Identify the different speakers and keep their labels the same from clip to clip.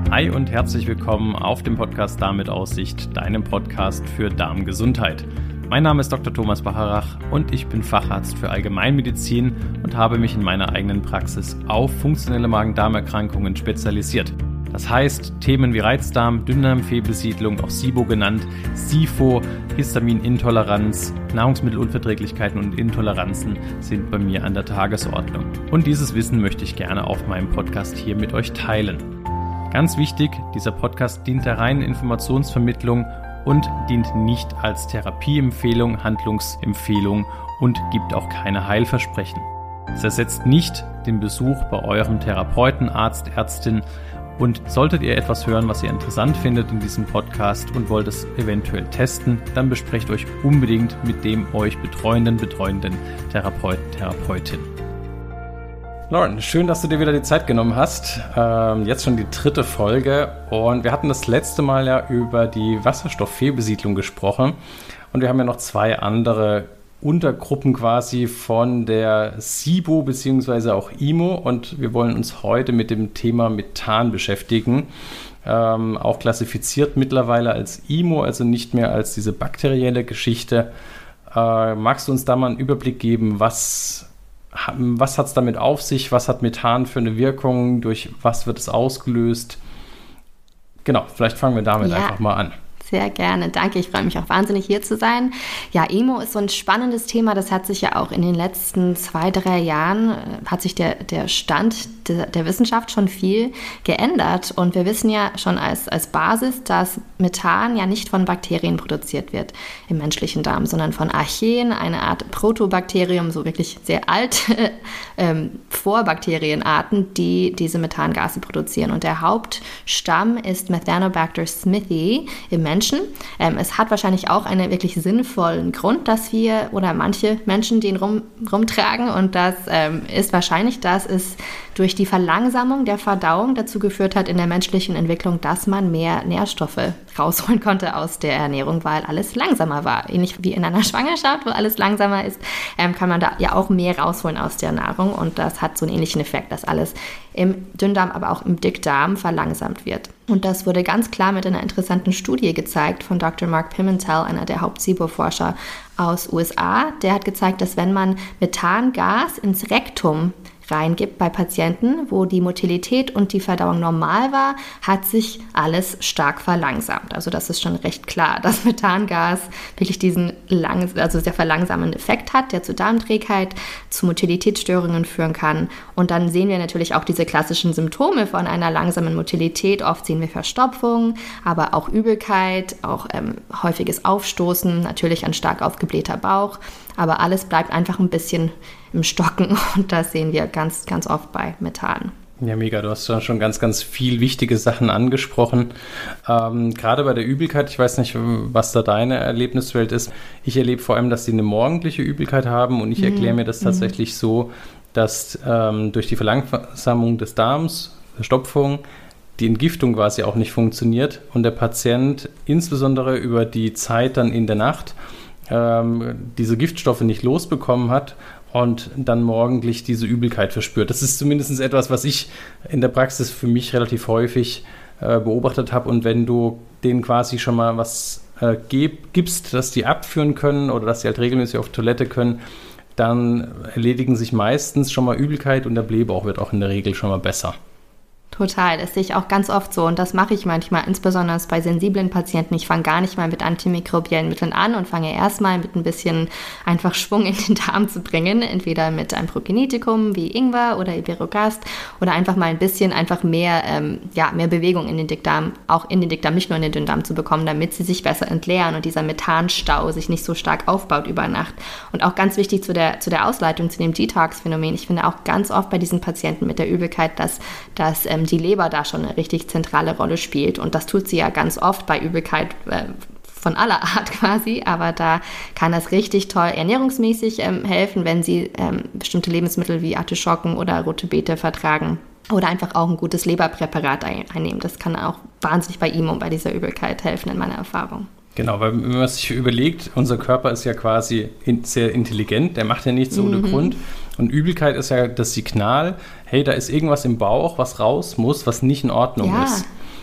Speaker 1: Hi und herzlich willkommen auf dem Podcast Darm mit Aussicht, deinem Podcast für Darmgesundheit. Mein Name ist Dr. Thomas Bacharach und ich bin Facharzt für Allgemeinmedizin und habe mich in meiner eigenen Praxis auf funktionelle Magen-Darm-Erkrankungen spezialisiert. Das heißt, Themen wie Reizdarm, Dünndarmfehlbesiedlung, auch SIBO genannt, SIFO, Histaminintoleranz, Nahrungsmittelunverträglichkeiten und Intoleranzen sind bei mir an der Tagesordnung. Und dieses Wissen möchte ich gerne auf meinem Podcast hier mit euch teilen. Ganz wichtig, dieser Podcast dient der reinen Informationsvermittlung und dient nicht als Therapieempfehlung, Handlungsempfehlung und gibt auch keine Heilversprechen. Es ersetzt nicht den Besuch bei eurem Therapeuten, Arzt, Ärztin. Und solltet ihr etwas hören, was ihr interessant findet in diesem Podcast und wollt es eventuell testen, dann besprecht euch unbedingt mit dem euch betreuenden Therapeuten, Therapeutin. Lauren, schön, dass du dir wieder die Zeit genommen hast. Jetzt schon die 3. Folge und wir hatten das letzte Mal ja über die Wasserstofffehlbesiedlung gesprochen und wir haben ja noch 2 andere Untergruppen quasi von der SIBO bzw. auch IMO und wir wollen uns heute mit dem Thema Methan beschäftigen. Auch klassifiziert mittlerweile als IMO, also nicht mehr als diese bakterielle Geschichte. Magst du uns da mal einen Überblick geben, was hat es damit auf sich, was hat Methan für eine Wirkung, durch was wird es ausgelöst? Genau, vielleicht fangen wir damit einfach mal an.
Speaker 2: Sehr gerne, danke. Ich freue mich auch wahnsinnig, hier zu sein. Ja, IMO ist so ein spannendes Thema. Das hat sich ja auch in den letzten 2-3 Jahren, hat sich der Stand der Wissenschaft schon viel geändert. Und wir wissen ja schon als Basis, dass Methan ja nicht von Bakterien produziert wird im menschlichen Darm, sondern von Archeen, eine Art Protobakterium, so wirklich sehr alte Vorbakterienarten, die diese Methangase produzieren. Und der Hauptstamm ist Methanobacter smithii im Menschen. Es hat wahrscheinlich auch einen wirklich sinnvollen Grund, dass wir oder manche Menschen den rumtragen und das ist wahrscheinlich, dass es durch die Verlangsamung der Verdauung dazu geführt hat in der menschlichen Entwicklung, dass man mehr Nährstoffe rausholen konnte aus der Ernährung, weil alles langsamer war. Ähnlich wie in einer Schwangerschaft, wo alles langsamer ist, kann man da ja auch mehr rausholen aus der Nahrung und das hat so einen ähnlichen Effekt, dass alles im Dünndarm, aber auch im Dickdarm verlangsamt wird. Und das wurde ganz klar mit einer interessanten Studie gezeigt von Dr. Mark Pimentel, einer der Haupt-SIBO-Forscher aus USA. Der hat gezeigt, dass wenn man Methangas ins Rektum reingibt bei Patienten, wo die Motilität und die Verdauung normal war, hat sich alles stark verlangsamt. Also das ist schon recht klar, dass Methangas wirklich diesen sehr verlangsamenden Effekt hat, der zu Darmträgheit, zu Motilitätsstörungen führen kann. Und dann sehen wir natürlich auch diese klassischen Symptome von einer langsamen Motilität. Oft sehen wir Verstopfung, aber auch Übelkeit, auch häufiges Aufstoßen, natürlich ein stark aufgeblähter Bauch. Aber alles bleibt einfach ein bisschen im Stocken und das sehen wir ganz, ganz oft bei Methan.
Speaker 1: Ja, mega. Du hast schon ganz, ganz viel wichtige Sachen angesprochen. Gerade bei der Übelkeit, ich weiß nicht, was da deine Erlebniswelt ist. Ich erlebe vor allem, dass sie eine morgendliche Übelkeit haben und ich erkläre mir das tatsächlich so, dass durch die Verlangsamung des Darms, Verstopfung, die Entgiftung quasi auch nicht funktioniert und der Patient insbesondere über die Zeit dann in der Nacht diese Giftstoffe nicht losbekommen hat und dann morgendlich diese Übelkeit verspürt. Das ist zumindest etwas, was ich in der Praxis für mich relativ häufig beobachtet habe. Und wenn du denen quasi schon mal was gibst, dass die abführen können oder dass sie halt regelmäßig auf Toilette können, dann erledigen sich meistens schon mal Übelkeit und der Blähbauch wird auch in der Regel schon mal besser.
Speaker 2: Total, das sehe ich auch ganz oft so und das mache ich manchmal, insbesondere bei sensiblen Patienten. Ich fange gar nicht mal mit antimikrobiellen Mitteln an und fange erstmal mit ein bisschen einfach Schwung in den Darm zu bringen, entweder mit einem Prokinetikum wie Ingwer oder Iberogast oder einfach mal ein bisschen einfach mehr Bewegung in den Dickdarm, auch in den Dickdarm, nicht nur in den Dünndarm zu bekommen, damit sie sich besser entleeren und dieser Methanstau sich nicht so stark aufbaut über Nacht. Und auch ganz wichtig zu der Ausleitung, zu dem Detox-Phänomen. Ich finde auch ganz oft bei diesen Patienten mit der Übelkeit, dass die Leber da schon eine richtig zentrale Rolle spielt. Und das tut sie ja ganz oft bei Übelkeit von aller Art quasi. Aber da kann das richtig toll ernährungsmäßig helfen, wenn sie bestimmte Lebensmittel wie Artischocken oder rote Beete vertragen. Oder einfach auch ein gutes Leberpräparat einnehmen. Das kann auch wahnsinnig bei IMO, bei dieser Übelkeit helfen, in meiner Erfahrung.
Speaker 1: Genau, weil wenn man sich überlegt, unser Körper ist ja quasi sehr intelligent, der macht ja nichts ohne Grund. Und Übelkeit ist ja das Signal, hey, da ist irgendwas im Bauch, was raus muss, was nicht in Ordnung ist.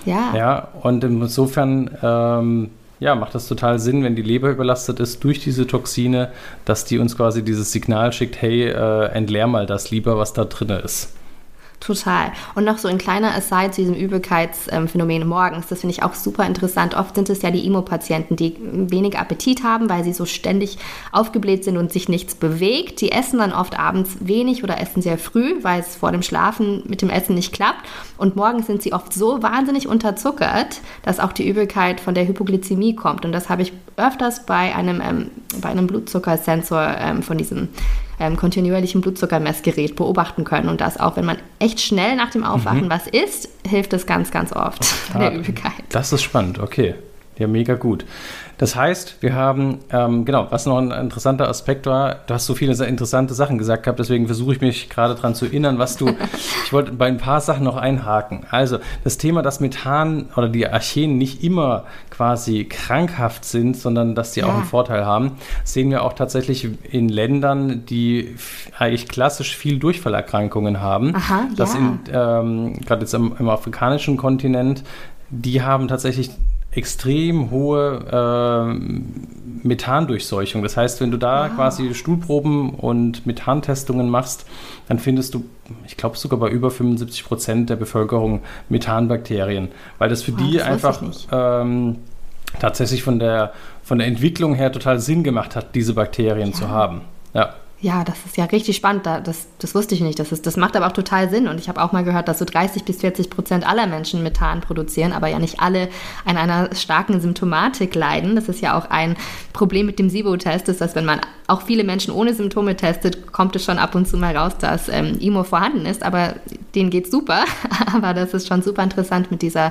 Speaker 2: Ja.
Speaker 1: Ja, und insofern macht das total Sinn, wenn die Leber überlastet ist durch diese Toxine, dass die uns quasi dieses Signal schickt, hey, entleer mal das lieber, was da drin ist.
Speaker 2: Total. Und noch so ein kleiner Aside zu diesem Übelkeitsphänomen morgens. Das finde ich auch super interessant. Oft sind es ja die IMO-Patienten, die wenig Appetit haben, weil sie so ständig aufgebläht sind und sich nichts bewegt. Die essen dann oft abends wenig oder essen sehr früh, weil es vor dem Schlafen mit dem Essen nicht klappt. Und morgens sind sie oft so wahnsinnig unterzuckert, dass auch die Übelkeit von der Hypoglykämie kommt. Und das habe ich öfters bei einem Blutzuckersensor von diesem kontinuierlichen Blutzuckermessgerät beobachten können. Und das auch, wenn man echt schnell nach dem Aufwachen was isst, hilft es ganz, ganz oft bei der Übelkeit.
Speaker 1: Das ist spannend, okay. Ja, mega gut. Das heißt, wir haben, was noch ein interessanter Aspekt war, du hast so viele sehr interessante Sachen gesagt gehabt, deswegen versuche ich mich gerade daran zu erinnern, ich wollte bei ein paar Sachen noch einhaken. Also das Thema, dass Methan oder die Archeen nicht immer quasi krankhaft sind, sondern dass die auch einen Vorteil haben, sehen wir auch tatsächlich in Ländern, die eigentlich klassisch viel Durchfallerkrankungen haben.
Speaker 2: Aha,
Speaker 1: das gerade jetzt im afrikanischen Kontinent, die haben tatsächlich extrem hohe Methandurchseuchung. Das heißt, wenn du da quasi Stuhlproben und Methantestungen machst, dann findest du, ich glaube sogar bei über 75% der Bevölkerung Methanbakterien, weil das für die einfach tatsächlich von der Entwicklung her total Sinn gemacht hat, diese Bakterien zu haben. Ja.
Speaker 2: Ja, das ist ja richtig spannend. Das wusste ich nicht. Das macht aber auch total Sinn. Und ich habe auch mal gehört, dass so 30-40% aller Menschen Methan produzieren, aber ja nicht alle an einer starken Symptomatik leiden. Das ist ja auch ein Problem mit dem SIBO-Test, ist, dass wenn man auch viele Menschen ohne Symptome testet, kommt es schon ab und zu mal raus, dass IMO vorhanden ist. Aber denen geht's super. Aber das ist schon super interessant mit dieser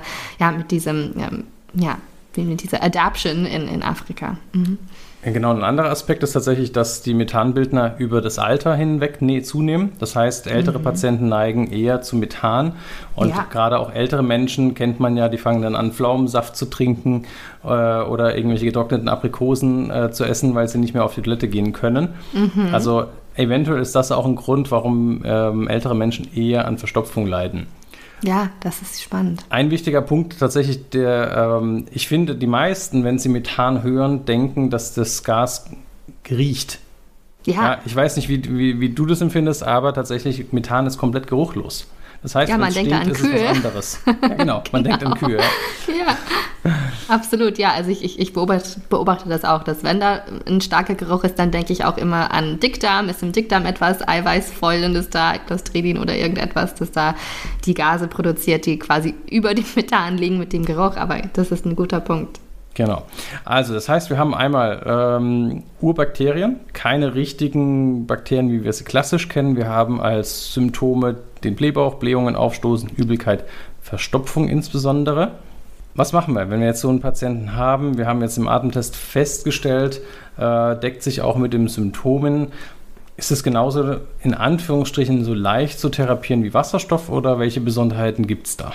Speaker 2: Adaption in Afrika. Mhm.
Speaker 1: Genau, ein anderer Aspekt ist tatsächlich, dass die Methanbildner über das Alter hinweg zunehmen. Das heißt, ältere Patienten neigen eher zu Methan. Und gerade auch ältere Menschen kennt man ja, die fangen dann an, Pflaumensaft zu trinken oder irgendwelche getrockneten Aprikosen zu essen, weil sie nicht mehr auf die Toilette gehen können. Mhm. Also eventuell ist das auch ein Grund, warum ältere Menschen eher an Verstopfung leiden.
Speaker 2: Ja, das ist spannend.
Speaker 1: Ein wichtiger Punkt tatsächlich, ich finde, die meisten, wenn sie Methan hören, denken, dass das Gas riecht. Ja. Ich weiß nicht, wie du das empfindest, aber tatsächlich, Methan ist komplett geruchlos. Das heißt,
Speaker 2: man denkt an
Speaker 1: ist
Speaker 2: Kühe.
Speaker 1: Es was anderes. Ja, genau, man denkt an Kühe.
Speaker 2: Ja, absolut. Ja, also ich beobachte das auch, dass wenn da ein starker Geruch ist, dann denke ich auch immer an Dickdarm. Ist im Dickdarm etwas Eiweißvollendes da, Clostridium oder irgendetwas, das da die Gase produziert, die quasi über dem Methan liegen mit dem Geruch. Aber das ist ein guter Punkt.
Speaker 1: Genau. Also das heißt, wir haben einmal Urbakterien, keine richtigen Bakterien, wie wir sie klassisch kennen. Wir haben als Symptome den Blähbauch, Blähungen, Aufstoßen, Übelkeit, Verstopfung insbesondere. Was machen wir, wenn wir jetzt so einen Patienten haben? Wir haben jetzt im Atemtest festgestellt, deckt sich auch mit den Symptomen. Ist es genauso in Anführungsstrichen so leicht zu therapieren wie Wasserstoff oder welche Besonderheiten gibt es da?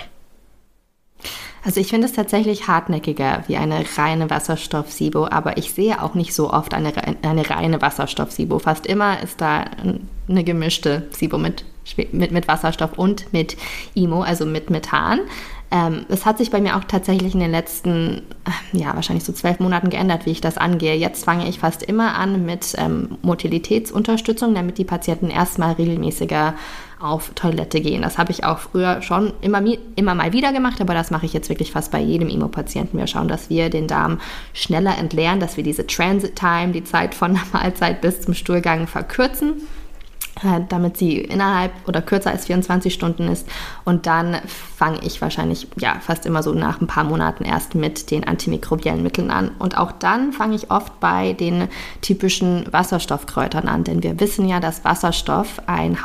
Speaker 2: Also ich finde es tatsächlich hartnäckiger wie eine reine Wasserstoff-SIBO, aber ich sehe auch nicht so oft eine reine Wasserstoff-SIBO. Fast immer ist da eine gemischte SIBO mit Wasserstoff und mit IMO, also mit Methan. Es hat sich bei mir auch tatsächlich in den letzten, wahrscheinlich so 12 Monaten geändert, wie ich das angehe. Jetzt fange ich fast immer an mit Motilitätsunterstützung, damit die Patienten erstmal regelmäßiger auf Toilette gehen. Das habe ich auch früher schon immer mal wieder gemacht, aber das mache ich jetzt wirklich fast bei jedem IMO-Patienten. Wir schauen, dass wir den Darm schneller entleeren, dass wir diese Transit-Time, die Zeit von der Mahlzeit bis zum Stuhlgang verkürzen, damit sie innerhalb oder kürzer als 24 Stunden ist. Und dann fange ich wahrscheinlich fast immer so nach ein paar Monaten erst mit den antimikrobiellen Mitteln an. Und auch dann fange ich oft bei den typischen Wasserstoffkräutern an, denn wir wissen ja, dass Wasserstoff eine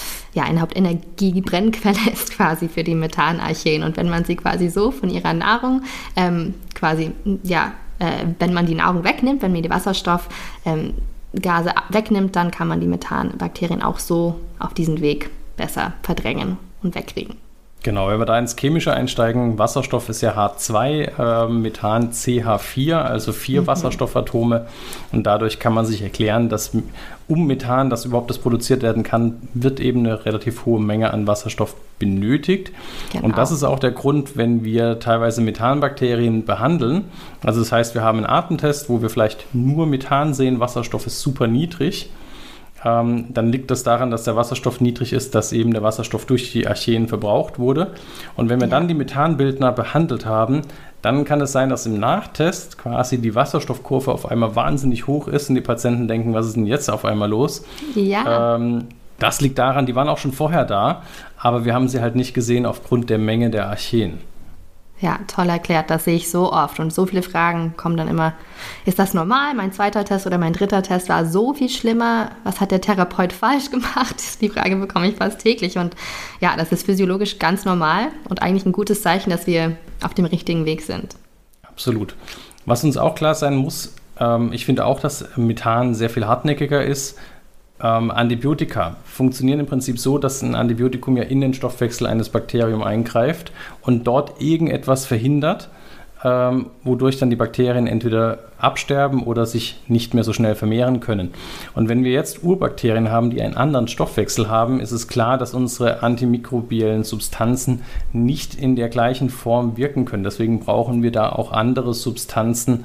Speaker 2: Hauptenergiebrennquelle ist quasi für die Methanarcheen. Und wenn man sie quasi so von ihrer Nahrung wenn man die Nahrung wegnimmt, wenn man die Wasserstoff Gase wegnimmt, dann kann man die Methanbakterien auch so auf diesen Weg besser verdrängen und wegkriegen.
Speaker 1: Genau, wenn wir da ins Chemische einsteigen, Wasserstoff ist ja H2, Methan CH4, also 4 Wasserstoffatome. Und dadurch kann man sich erklären, dass um Methan, das überhaupt das produziert werden kann, wird eben eine relativ hohe Menge an Wasserstoff benötigt. Genau. Und das ist auch der Grund, wenn wir teilweise Methanbakterien behandeln. Also das heißt, wir haben einen Atemtest, wo wir vielleicht nur Methan sehen, Wasserstoff ist super niedrig. Dann liegt das daran, dass der Wasserstoff niedrig ist, dass eben der Wasserstoff durch die Archeen verbraucht wurde. Und wenn wir dann die Methanbildner behandelt haben, dann kann es sein, dass im Nachtest quasi die Wasserstoffkurve auf einmal wahnsinnig hoch ist und die Patienten denken, was ist denn jetzt auf einmal los?
Speaker 2: Ja.
Speaker 1: Das liegt daran, die waren auch schon vorher da, aber wir haben sie halt nicht gesehen aufgrund der Menge der Archeen.
Speaker 2: Ja, toll erklärt, das sehe ich so oft und so viele Fragen kommen dann immer, ist das normal? Mein 2. Test oder mein 3. Test war so viel schlimmer, was hat der Therapeut falsch gemacht? Die Frage bekomme ich fast täglich und ja, das ist physiologisch ganz normal und eigentlich ein gutes Zeichen, dass wir auf dem richtigen Weg sind.
Speaker 1: Absolut. Was uns auch klar sein muss, ich finde auch, dass Methan sehr viel hartnäckiger ist. Antibiotika funktionieren im Prinzip so, dass ein Antibiotikum ja in den Stoffwechsel eines Bakteriums eingreift und dort irgendetwas verhindert, wodurch dann die Bakterien entweder absterben oder sich nicht mehr so schnell vermehren können. Und wenn wir jetzt Urbakterien haben, die einen anderen Stoffwechsel haben, ist es klar, dass unsere antimikrobiellen Substanzen nicht in der gleichen Form wirken können. Deswegen brauchen wir da auch andere Substanzen,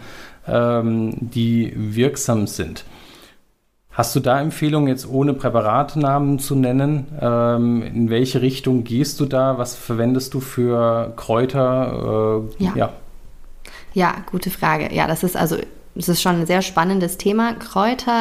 Speaker 1: die wirksam sind. Hast du da Empfehlungen, jetzt ohne Präparatnamen zu nennen? In welche Richtung gehst du da? Was verwendest du für Kräuter?
Speaker 2: Ja, gute Frage. Ja, das ist schon ein sehr spannendes Thema. Kräuter,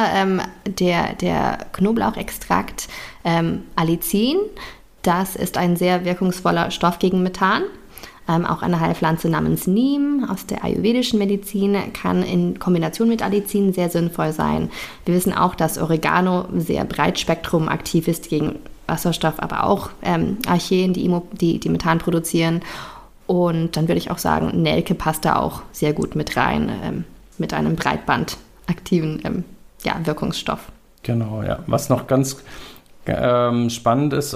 Speaker 2: der Knoblauchextrakt Allicin, das ist ein sehr wirkungsvoller Stoff gegen Methan. Auch eine Heilpflanze namens Neem aus der ayurvedischen Medizin kann in Kombination mit Allicin sehr sinnvoll sein. Wir wissen auch, dass Oregano sehr breitspektrum aktiv ist gegen Wasserstoff, aber auch Archeen, die Methan produzieren. Und dann würde ich auch sagen, Nelke passt da auch sehr gut mit rein, mit einem breitbandaktiven Wirkungsstoff.
Speaker 1: Genau, ja. Was noch ganz spannend ist,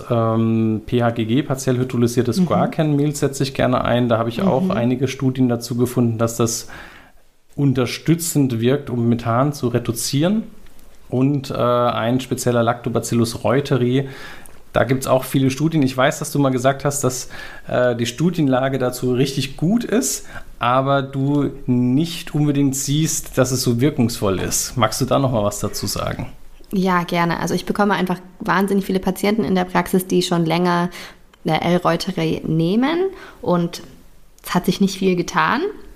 Speaker 1: PHGG, partiell hydrolysiertes Guarkernmehl, setze ich gerne ein. Da habe ich auch einige Studien dazu gefunden, dass das unterstützend wirkt, um Methan zu reduzieren. Und ein spezieller Lactobacillus reuteri, da gibt es auch viele Studien. Ich weiß, dass du mal gesagt hast, dass die Studienlage dazu richtig gut ist, aber du nicht unbedingt siehst, dass es so wirkungsvoll ist. Magst du da noch mal was dazu sagen?
Speaker 2: Ja, gerne. Also ich bekomme einfach wahnsinnig viele Patienten in der Praxis, die schon länger L-Reuteri nehmen und es hat sich nicht viel getan.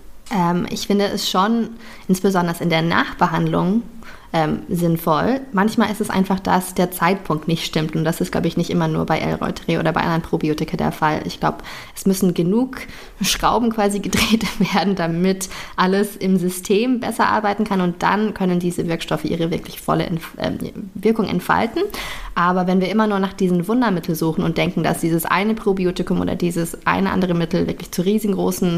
Speaker 2: Ich finde es schon, insbesondere in der Nachbehandlung, sinnvoll. Manchmal ist es einfach, dass der Zeitpunkt nicht stimmt und das ist, glaube ich, nicht immer nur bei L-Reuteri oder bei anderen Probiotika der Fall. Ich glaube, es müssen genug Schrauben quasi gedreht werden, damit alles im System besser arbeiten kann und dann können diese Wirkstoffe ihre wirklich volle Wirkung entfalten. Aber wenn wir immer nur nach diesen Wundermitteln suchen und denken, dass dieses eine Probiotikum oder dieses eine andere Mittel wirklich zu riesengroßen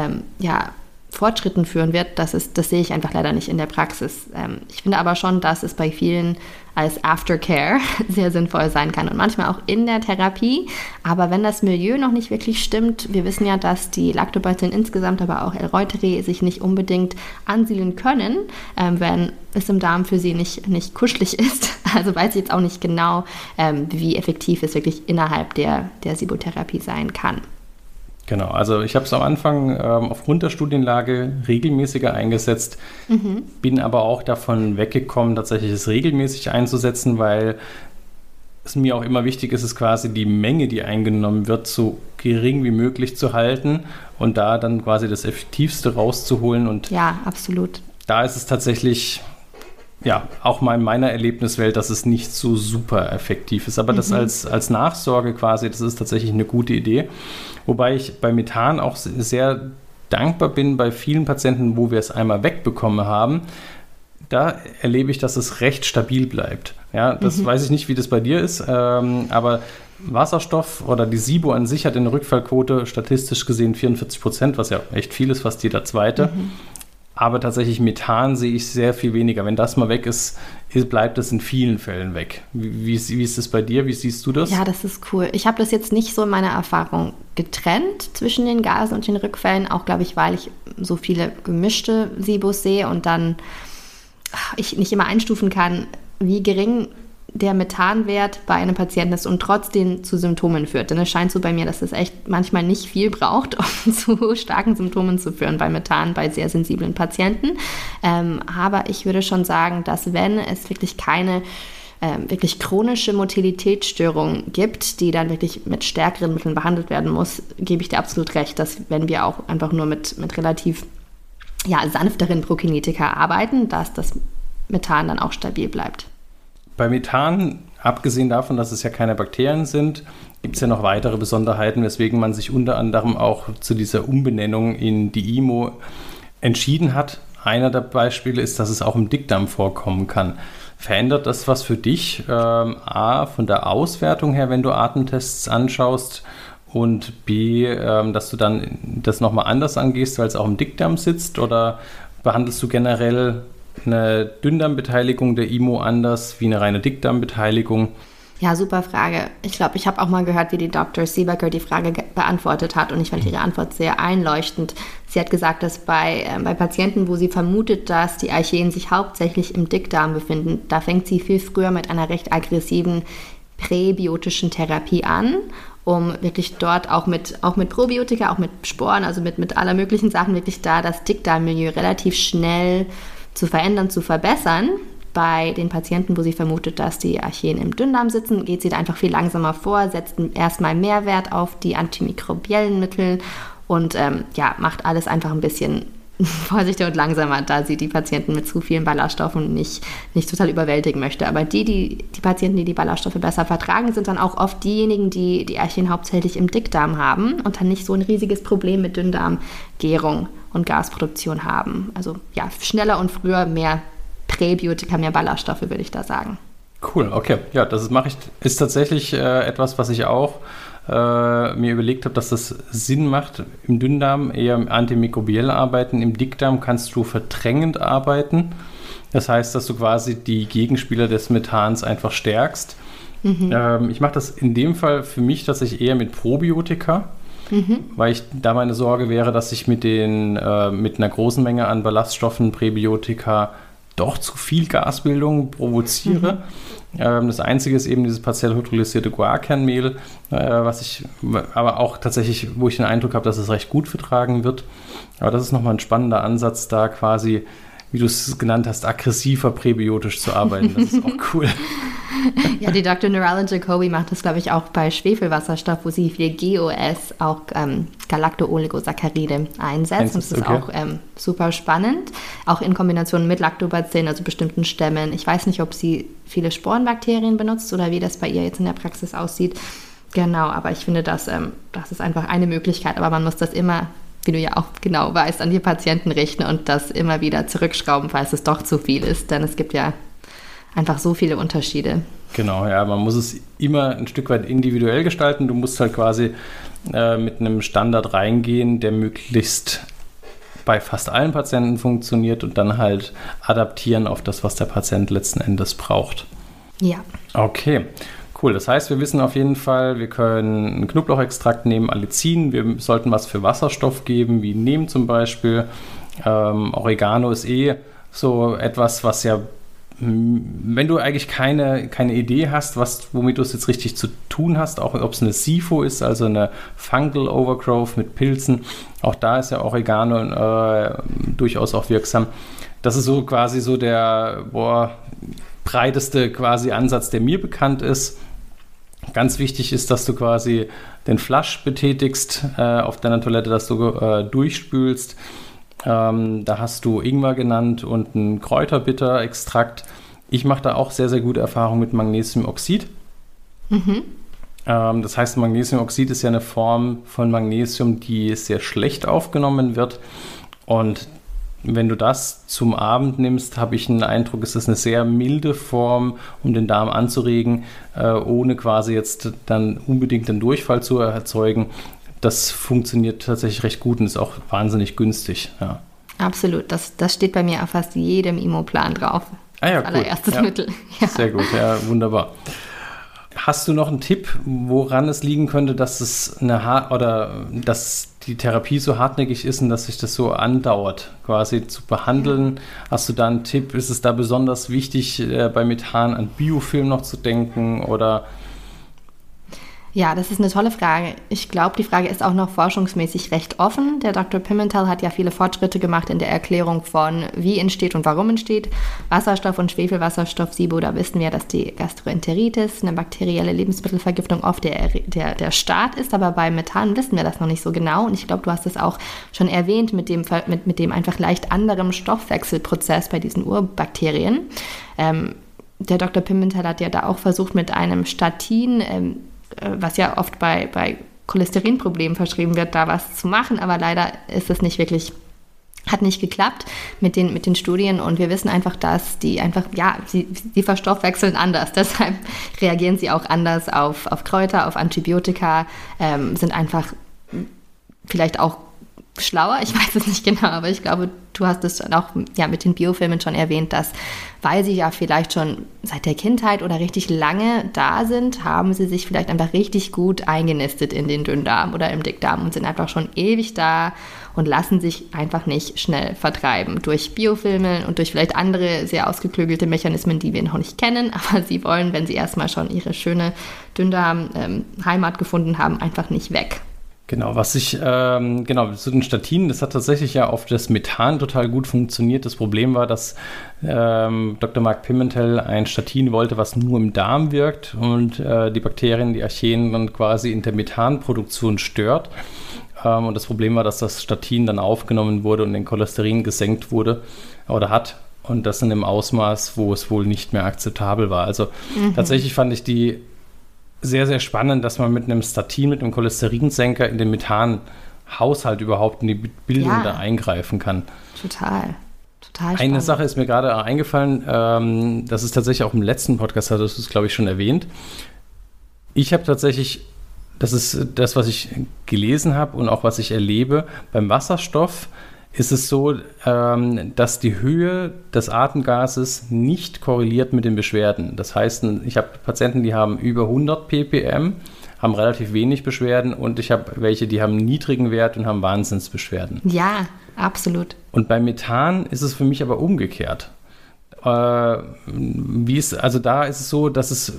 Speaker 2: Fortschritten führen wird, das sehe ich einfach leider nicht in der Praxis. Ich finde aber schon, dass es bei vielen als Aftercare sehr sinnvoll sein kann und manchmal auch in der Therapie. Aber wenn das Milieu noch nicht wirklich stimmt, wir wissen ja, dass die Lactobacillen insgesamt, aber auch L-Reuteri sich nicht unbedingt ansiedeln können, wenn es im Darm für sie nicht kuschelig ist. Also weiß ich jetzt auch nicht genau, wie effektiv es wirklich innerhalb der Sibotherapie sein kann.
Speaker 1: Genau, also ich habe es am Anfang aufgrund der Studienlage regelmäßiger eingesetzt, bin aber auch davon weggekommen, tatsächlich es regelmäßig einzusetzen, weil es mir auch immer wichtig ist, quasi die Menge, die eingenommen wird, so gering wie möglich zu halten und da dann quasi das Effektivste rauszuholen. Und
Speaker 2: ja, absolut.
Speaker 1: Da ist es tatsächlich auch mal in meiner Erlebniswelt, dass es nicht so super effektiv ist. Aber das als Nachsorge quasi, das ist tatsächlich eine gute Idee. Wobei ich bei Methan auch sehr dankbar bin bei vielen Patienten, wo wir es einmal wegbekommen haben. Da erlebe ich, dass es recht stabil bleibt. Ja, das weiß ich nicht, wie das bei dir ist, aber Wasserstoff oder die SIBO an sich hat eine Rückfallquote statistisch gesehen 44%, was ja echt viel ist, fast jeder zweite. Aber tatsächlich Methan sehe ich sehr viel weniger. Wenn das mal weg ist, bleibt es in vielen Fällen weg. Wie ist das bei dir? Wie siehst du das?
Speaker 2: Ja, das ist cool. Ich habe das jetzt nicht so in meiner Erfahrung getrennt zwischen den Gasen und den Rückfällen. Auch, glaube ich, weil ich so viele gemischte SIBOs sehe und dann ich nicht immer einstufen kann, wie gering der Methanwert bei einem Patienten ist und trotzdem zu Symptomen führt. Denn es scheint so bei mir, dass es echt manchmal nicht viel braucht, um zu starken Symptomen zu führen bei Methan bei sehr sensiblen Patienten. Aber ich würde schon sagen, dass wenn es wirklich keine wirklich chronische Motilitätsstörung gibt, die dann wirklich mit stärkeren Mitteln behandelt werden muss, gebe ich dir absolut recht, dass wenn wir auch einfach nur mit relativ sanfteren Prokinetika arbeiten, dass das Methan dann auch stabil bleibt.
Speaker 1: Bei Methan, abgesehen davon, dass es ja keine Bakterien sind, gibt es ja noch weitere Besonderheiten, weswegen man sich unter anderem auch zu dieser Umbenennung in die IMO entschieden hat. Einer der Beispiele ist, dass es auch im Dickdarm vorkommen kann. Verändert das was für dich? A, von der Auswertung her, wenn du Atemtests anschaust, und B, dass du dann das nochmal anders angehst, weil es auch im Dickdarm sitzt? Oder behandelst du generell eine Dünndarmbeteiligung der IMO anders wie eine reine Dickdarmbeteiligung?
Speaker 2: Ja, super Frage. Ich glaube, ich habe auch mal gehört, wie die Dr. Siebecker die Frage beantwortet hat und ich fand ihre Antwort sehr einleuchtend. Sie hat gesagt, dass bei Patienten, wo sie vermutet, dass die Archeen sich hauptsächlich im Dickdarm befinden, da fängt sie viel früher mit einer recht aggressiven präbiotischen Therapie an, um wirklich dort auch mit Probiotika, auch mit Sporen, also mit aller möglichen Sachen wirklich da das Dickdarmmilieu relativ schnell zu verändern, zu verbessern. Bei den Patienten, wo sie vermutet, dass die Archeen im Dünndarm sitzen, geht sie da einfach viel langsamer vor, setzt erstmal mehr Wert auf die antimikrobiellen Mittel und macht alles einfach ein bisschen vorsichtiger und langsamer, da sie die Patienten mit zu vielen Ballaststoffen nicht total überwältigen möchte. Aber die Patienten, die Ballaststoffe besser vertragen, sind dann auch oft diejenigen, die die Archeen hauptsächlich im Dickdarm haben und dann nicht so ein riesiges Problem mit Dünndarmgärung und Gasproduktion haben. Also ja, schneller und früher mehr Präbiotika, mehr Ballaststoffe, würde ich da sagen.
Speaker 1: Cool, okay. Ja, das ist tatsächlich etwas, was ich auch mir überlegt habe, dass das Sinn macht. Im Dünndarm eher antimikrobiell arbeiten, im Dickdarm kannst du verdrängend arbeiten. Das heißt, dass du quasi die Gegenspieler des Methans einfach stärkst. Ich mache das in dem Fall für mich tatsächlich eher mit Probiotika, weil da meine Sorge wäre, dass ich mit einer großen Menge an Ballaststoffen, Präbiotika, doch zu viel Gasbildung provoziere. Das Einzige ist eben dieses partiell hydrolysierte Guarkernmehl, was ich aber auch tatsächlich, wo ich den Eindruck habe, dass es recht gut vertragen wird. Aber das ist nochmal ein spannender Ansatz, da quasi, wie du es genannt hast, aggressiver präbiotisch zu arbeiten. Das ist auch cool.
Speaker 2: Ja, die Dr. Nurellen Jacobi macht das, glaube ich, auch bei Schwefelwasserstoff, wo sie für GOS auch Galacto-Oligosaccharide einsetzt. Und das ist auch super spannend. Auch in Kombination mit Lactobacillen, also bestimmten Stämmen. Ich weiß nicht, ob sie viele Sporenbakterien benutzt oder wie das bei ihr jetzt in der Praxis aussieht. Genau, aber ich finde, das ist einfach eine Möglichkeit. Aber man muss das immer, wie du ja auch genau weißt, an die Patienten richten und das immer wieder zurückschrauben, falls es doch zu viel ist. Denn es gibt ja einfach so viele Unterschiede.
Speaker 1: Genau, ja, man muss es immer ein Stück weit individuell gestalten. Du musst halt quasi mit einem Standard reingehen, der möglichst bei fast allen Patienten funktioniert und dann halt adaptieren auf das, was der Patient letzten Endes braucht.
Speaker 2: Ja. Okay.
Speaker 1: Cool, das heißt, wir wissen auf jeden Fall, wir können einen Knoblauchextrakt nehmen, Allicin, wir sollten was für Wasserstoff geben, wie Neem zum Beispiel. Oregano ist so etwas, was ja, wenn du eigentlich keine Idee hast, womit du es jetzt richtig zu tun hast, auch ob es eine SIFO ist, also eine Fungal Overgrowth mit Pilzen, auch da ist ja Oregano durchaus auch wirksam. Das ist so quasi so der breiteste quasi Ansatz, der mir bekannt ist. Ganz wichtig ist, dass du quasi den Flush betätigst auf deiner Toilette, dass du durchspülst. Da hast du Ingwer genannt und einen Kräuterbitter-Extrakt. Ich mache da auch sehr, sehr gute Erfahrungen mit Magnesiumoxid. Das heißt, Magnesiumoxid ist ja eine Form von Magnesium, die sehr schlecht aufgenommen wird. Und wenn du das zum Abend nimmst, habe ich einen Eindruck, es ist eine sehr milde Form, um den Darm anzuregen, ohne quasi jetzt dann unbedingt den Durchfall zu erzeugen. Das funktioniert tatsächlich recht gut und ist auch wahnsinnig günstig. Ja.
Speaker 2: Absolut, das steht bei mir auf fast jedem IMO-Plan drauf.
Speaker 1: Ja,
Speaker 2: als allererstes Mittel.
Speaker 1: Ja. Sehr gut, ja, wunderbar. Hast du noch einen Tipp, woran es liegen könnte, dass es dass die Therapie so hartnäckig ist und dass sich das so andauert, quasi zu behandeln? Hast du da einen Tipp? Ist es da besonders wichtig, bei Methan an Biofilm noch zu denken oder?
Speaker 2: Ja, das ist eine tolle Frage. Ich glaube, die Frage ist auch noch forschungsmäßig recht offen. Der Dr. Pimentel hat ja viele Fortschritte gemacht in der Erklärung von, wie entsteht und warum entsteht Wasserstoff und Schwefelwasserstoff, SIBO. Da wissen wir, dass die Gastroenteritis, eine bakterielle Lebensmittelvergiftung, oft der Start ist. Aber bei Methan wissen wir das noch nicht so genau. Und ich glaube, du hast es auch schon erwähnt mit dem einfach leicht anderen Stoffwechselprozess bei diesen Urbakterien. Der Dr. Pimentel hat ja da auch versucht, mit einem Statin, was ja oft bei Cholesterinproblemen verschrieben wird, da was zu machen, aber leider ist es nicht wirklich, hat nicht geklappt mit den Studien und wir wissen einfach, dass die einfach, sie verstoffwechseln anders, deshalb reagieren sie auch anders auf Kräuter, auf Antibiotika, sind einfach vielleicht auch schlauer, ich weiß es nicht genau, aber ich glaube, du hast es auch mit den Biofilmen schon erwähnt, dass, weil sie ja vielleicht schon seit der Kindheit oder richtig lange da sind, haben sie sich vielleicht einfach richtig gut eingenistet in den Dünndarm oder im Dickdarm und sind einfach schon ewig da und lassen sich einfach nicht schnell vertreiben durch Biofilme und durch vielleicht andere sehr ausgeklügelte Mechanismen, die wir noch nicht kennen, aber sie wollen, wenn sie erstmal schon ihre schöne Dünndarm-Heimat gefunden haben, einfach nicht weg.
Speaker 1: Genau, zu den Statinen, das hat tatsächlich ja auf das Methan total gut funktioniert. Das Problem war, dass Dr. Mark Pimentel ein Statin wollte, was nur im Darm wirkt und die Bakterien, die Archeen dann quasi in der Methanproduktion stört. Und das Problem war, dass das Statin dann aufgenommen wurde und den Cholesterin gesenkt wurde oder hat. Und das in einem Ausmaß, wo es wohl nicht mehr akzeptabel war. Also tatsächlich fand ich die sehr, sehr spannend, dass man mit einem Statin, mit einem Cholesterinsenker in den Methanhaushalt überhaupt in die Bildung da eingreifen kann.
Speaker 2: Total spannend.
Speaker 1: Eine Sache ist mir gerade eingefallen, das ist tatsächlich auch im letzten Podcast, das ist, glaube ich, schon erwähnt. Ich habe tatsächlich, das ist das, was ich gelesen habe und auch was ich erlebe, beim Wasserstoff ist es so, dass die Höhe des Atemgases nicht korreliert mit den Beschwerden. Das heißt, ich habe Patienten, die haben über 100 ppm, haben relativ wenig Beschwerden und ich habe welche, die haben einen niedrigen Wert und haben Wahnsinnsbeschwerden.
Speaker 2: Ja, absolut.
Speaker 1: Und bei Methan ist es für mich aber umgekehrt. Da ist es so, dass es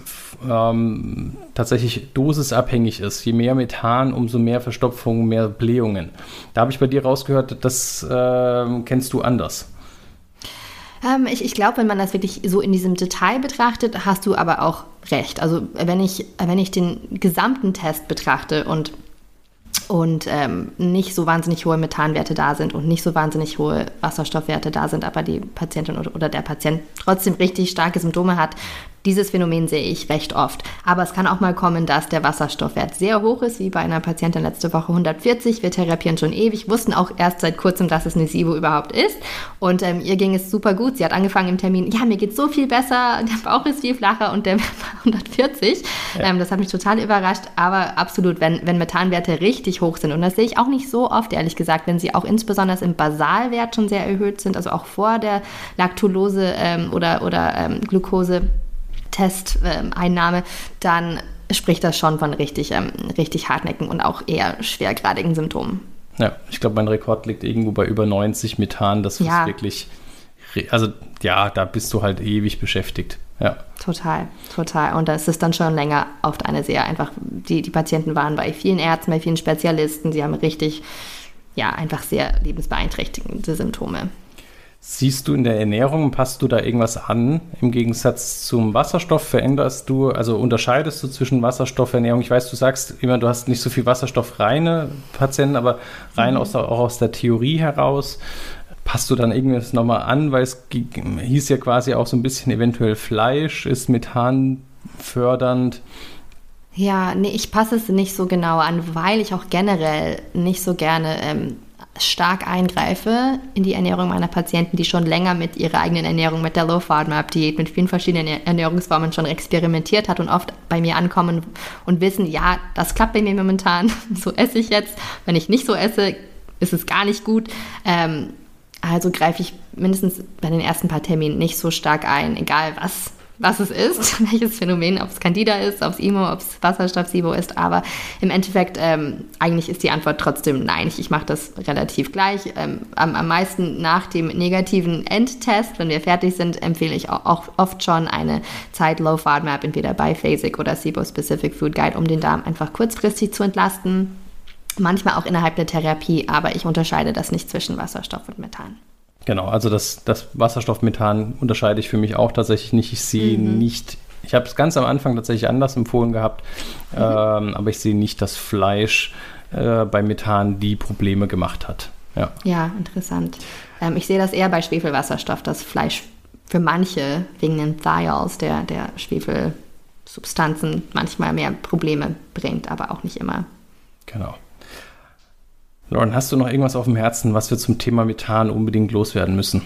Speaker 1: tatsächlich dosisabhängig ist. Je mehr Methan, umso mehr Verstopfung, mehr Blähungen. Da habe ich bei dir rausgehört, das kennst du anders.
Speaker 2: Ich glaube, wenn man das wirklich so in diesem Detail betrachtet, hast du aber auch recht. Also wenn ich den gesamten Test betrachte und nicht so wahnsinnig hohe Methanwerte da sind und nicht so wahnsinnig hohe Wasserstoffwerte da sind, aber die Patientin oder der Patient trotzdem richtig starke Symptome hat, dieses Phänomen sehe ich recht oft. Aber es kann auch mal kommen, dass der Wasserstoffwert sehr hoch ist, wie bei einer Patientin letzte Woche 140. Wir therapieren schon ewig, wussten auch erst seit kurzem, dass es eine SIBO überhaupt ist. Und ihr ging es super gut. Sie hat angefangen im Termin, mir geht so viel besser, der Bauch ist viel flacher und der war 140. Ja. Das hat mich total überrascht. Aber absolut, wenn Methanwerte richtig hoch sind, und das sehe ich auch nicht so oft, ehrlich gesagt, wenn sie auch insbesondere im Basalwert schon sehr erhöht sind, also auch vor der Laktulose oder Glucose-Testeinnahme, dann spricht das schon von richtig hartnäckigen und auch eher schwergradigen Symptomen.
Speaker 1: Ja, ich glaube, mein Rekord liegt irgendwo bei über 90 Methan. Das ist wirklich, da bist du halt ewig beschäftigt. Ja.
Speaker 2: Total. Und das ist dann schon länger oft eine sehr einfach, die Patienten waren bei vielen Ärzten, bei vielen Spezialisten, sie haben richtig, einfach sehr lebensbeeinträchtigende Symptome.
Speaker 1: Siehst du in der Ernährung, passt du da irgendwas an im Gegensatz zum Wasserstoff? Unterscheidest du zwischen Wasserstoffernährung? Ich weiß, du sagst immer, du hast nicht so viel wasserstoffreine Patienten, aber rein auch aus der Theorie heraus. Passt du dann irgendwas nochmal an? Weil es hieß ja quasi auch so ein bisschen eventuell Fleisch, ist Methan fördernd.
Speaker 2: Ja, nee, ich passe es nicht so genau an, weil ich auch generell nicht so gerne stark eingreife in die Ernährung meiner Patienten, die schon länger mit ihrer eigenen Ernährung, mit der Low-FODMAP-Diät, mit vielen verschiedenen Ernährungsformen schon experimentiert hat und oft bei mir ankommen und wissen, das klappt bei mir momentan, so esse ich jetzt. Wenn ich nicht so esse, ist es gar nicht gut. Also greife ich mindestens bei den ersten paar Terminen nicht so stark ein, egal was es ist, welches Phänomen, ob es Candida ist, ob es IMO, ob es Wasserstoff-SIBO ist, aber im Endeffekt eigentlich ist die Antwort trotzdem nein. Ich mache das relativ gleich. Am meisten nach dem negativen Endtest, wenn wir fertig sind, empfehle ich auch oft schon eine Zeit Low FODMAP, entweder Biphasic oder SIBO-Specific Food Guide, um den Darm einfach kurzfristig zu entlasten. Manchmal auch innerhalb der Therapie, aber ich unterscheide das nicht zwischen Wasserstoff und Methan.
Speaker 1: Genau, also das Wasserstoff-Methan unterscheide ich für mich auch tatsächlich nicht. Ich sehe nicht, ich habe es ganz am Anfang tatsächlich anders empfohlen gehabt, aber ich sehe nicht, dass Fleisch bei Methan die Probleme gemacht hat.
Speaker 2: Ja, interessant. Ich sehe das eher bei Schwefelwasserstoff, dass Fleisch für manche wegen den Thiols, der Schwefelsubstanzen, manchmal mehr Probleme bringt, aber auch nicht immer.
Speaker 1: Genau. Lauren, hast du noch irgendwas auf dem Herzen, was wir zum Thema Methan unbedingt loswerden müssen?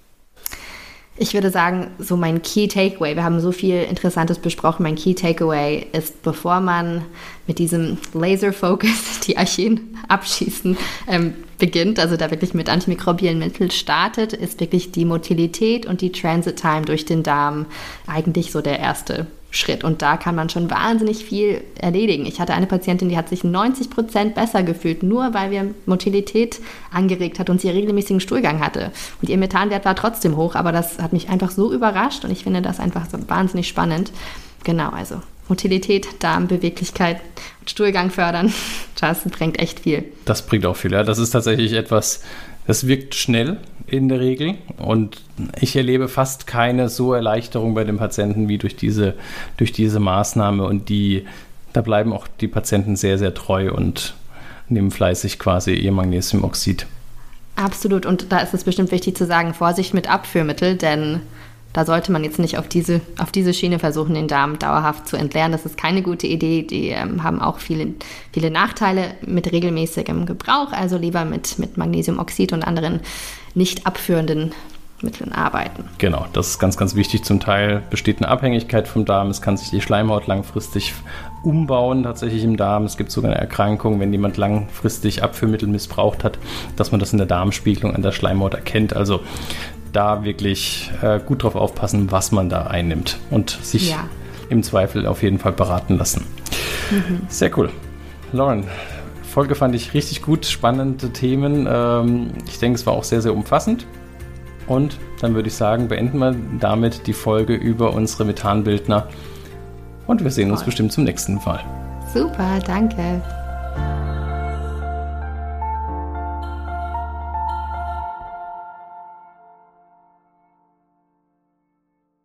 Speaker 2: Ich würde sagen, so mein Key Takeaway, wir haben so viel Interessantes besprochen, mein Key Takeaway ist, bevor man mit diesem Laser-Focus die Archeen abschießen beginnt, also da wirklich mit antimikrobiellen Mitteln startet, ist wirklich die Motilität und die Transit-Time durch den Darm eigentlich so der erste Schritt. Und da kann man schon wahnsinnig viel erledigen. Ich hatte eine Patientin, die hat sich 90% besser gefühlt, nur weil wir Motilität angeregt hat und sie regelmäßigen Stuhlgang hatte. Und ihr Methanwert war trotzdem hoch, aber das hat mich einfach so überrascht und ich finde das einfach so wahnsinnig spannend. Genau, also Motilität, Darmbeweglichkeit und Stuhlgang fördern, das bringt echt viel. Das
Speaker 1: bringt auch viel, ja. Das ist tatsächlich etwas, das wirkt schnell in der Regel und ich erlebe fast keine so Erleichterung bei den Patienten wie durch diese Maßnahme und da bleiben auch die Patienten sehr, sehr treu und nehmen fleißig quasi ihr Magnesiumoxid.
Speaker 2: Absolut, und da ist es bestimmt wichtig zu sagen, Vorsicht mit Abführmittel, denn da sollte man jetzt nicht auf diese Schiene versuchen, den Darm dauerhaft zu entleeren. Das ist keine gute Idee. Die haben auch viele Nachteile mit regelmäßigem Gebrauch. Also lieber mit Magnesiumoxid und anderen nicht abführenden Mitteln arbeiten.
Speaker 1: Genau, das ist ganz, ganz wichtig. Zum Teil besteht eine Abhängigkeit vom Darm. Es kann sich die Schleimhaut langfristig umbauen, tatsächlich im Darm. Es gibt sogar eine Erkrankung, wenn jemand langfristig Abführmittel missbraucht hat, dass man das in der Darmspiegelung an der Schleimhaut erkennt. Also da wirklich gut drauf aufpassen, was man da einnimmt und sich im Zweifel auf jeden Fall beraten lassen. Sehr cool. Lauren, Folge fand ich richtig gut, spannende Themen. Ich denke, es war auch sehr, sehr umfassend. Und dann würde ich sagen, beenden wir damit die Folge über unsere Methanbildner und wir sehen uns bestimmt zum nächsten Mal.
Speaker 2: Super, danke.